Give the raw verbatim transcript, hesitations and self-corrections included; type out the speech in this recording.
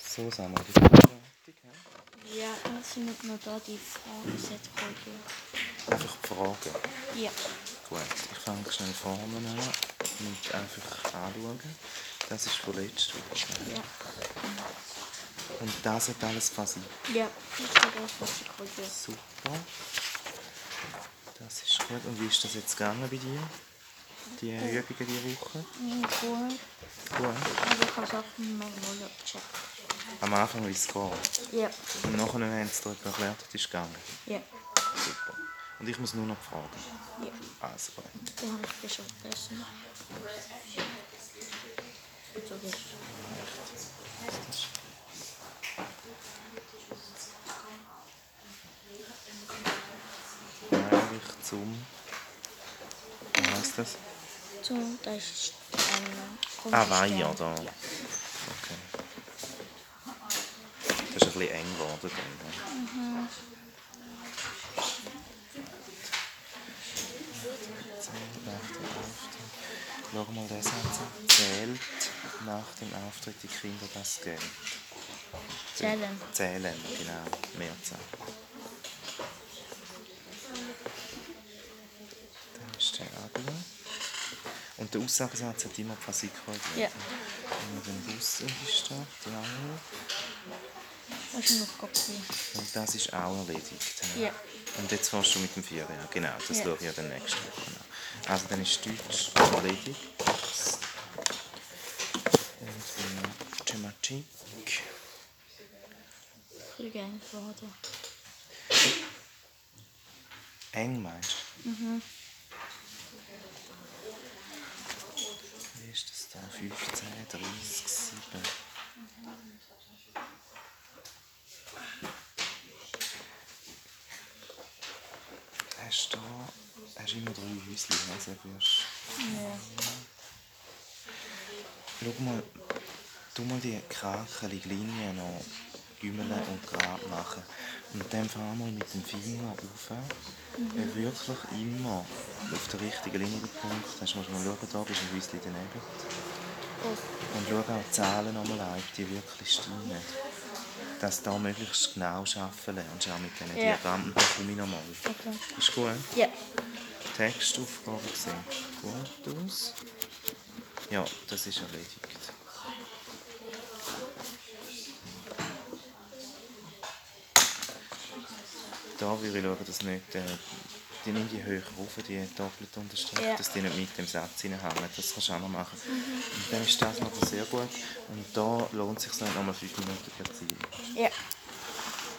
So sind wir fertig. Ja, dann sind noch da die Fragesätze. Einfach die Fragen. Ja. Gut, ich fange schnell vorne an und einfach anschauen. Das ist von letzter Woche. Ja. Und das hat alles quasi. Ja, das hat alles, was ich wollte. Super. Das ist gut. Und wie ist das jetzt gegangen bei dir? Die Übungen diese Woche? Mhm, gut. Gut. Aber ich habe es auch manchmal gecheckt. Am Anfang, wie es geht. Ja. Und nachher haben sie dir erklärt, wie es ist gegangen. Ja. Super. Und ich muss nur noch fragen. Ja. Also gut. Dann habe ich besser gegessen. So geht's. Eigentlich zum. Wie heisst das? So, da ist ein Ah, Weiher da. Ja. Okay. Das ist ein bisschen eng geworden. Dann, Mhm. Schau mal den Satz. Zählt nach dem Auftritt die Kinder das Geld? Zählen. Zählen, genau. Mehrzahl. Dann ist der Abel. Und der Aussagesatz hat immer Physik korrigiert. Ja. Und den Bus ist da, der Angel. Das ist noch Kopie. Und das ist auch erledigt. Ja. Und jetzt fährst du mit dem Vierer. Ja, genau, das Ja. schaue ich ja dann nächste Woche an. Also dann ist Deutsch erledigt. Und dann Thematik. Ich will eng geworden. Eng meinst du? Mhm. Wie ist das da? fünfzehn, dreißig, sieben. Hast du da hast immer drei Häuschen, also wirst Ja. schau mal, tu mal die krakeligen Linien noch gümmeln und gerade machen. Und dann fahren wir mit dem Finger rauf. Mhm. Wirklich immer auf der richtigen Linie den Punkt. Dann musst du mal schauen, da bist du ein Häuschen daneben. Oh. Und schau auch die Zahlen nochmal an, ob die wirklich stimmen. Dass du da möglichst genau arbeiten lernst, auch mit diesen Ja. Diagrammen. Da komme ich nochmal. Okay. Ist gut? Ja. Textaufgabe sehen gut aus. Ja, das ist erledigt. Da würde ich schauen, dass nicht, äh, die nimm die höher rauf, die doppelte Unterstrich, Ja. dass die nicht mit dem Satz hineinhängen. Das kannst du auch noch machen. Mhm. Und dann ist das noch sehr gut. Und da lohnt es sich nicht nochmal fünf Minuten per Ziel. Ja.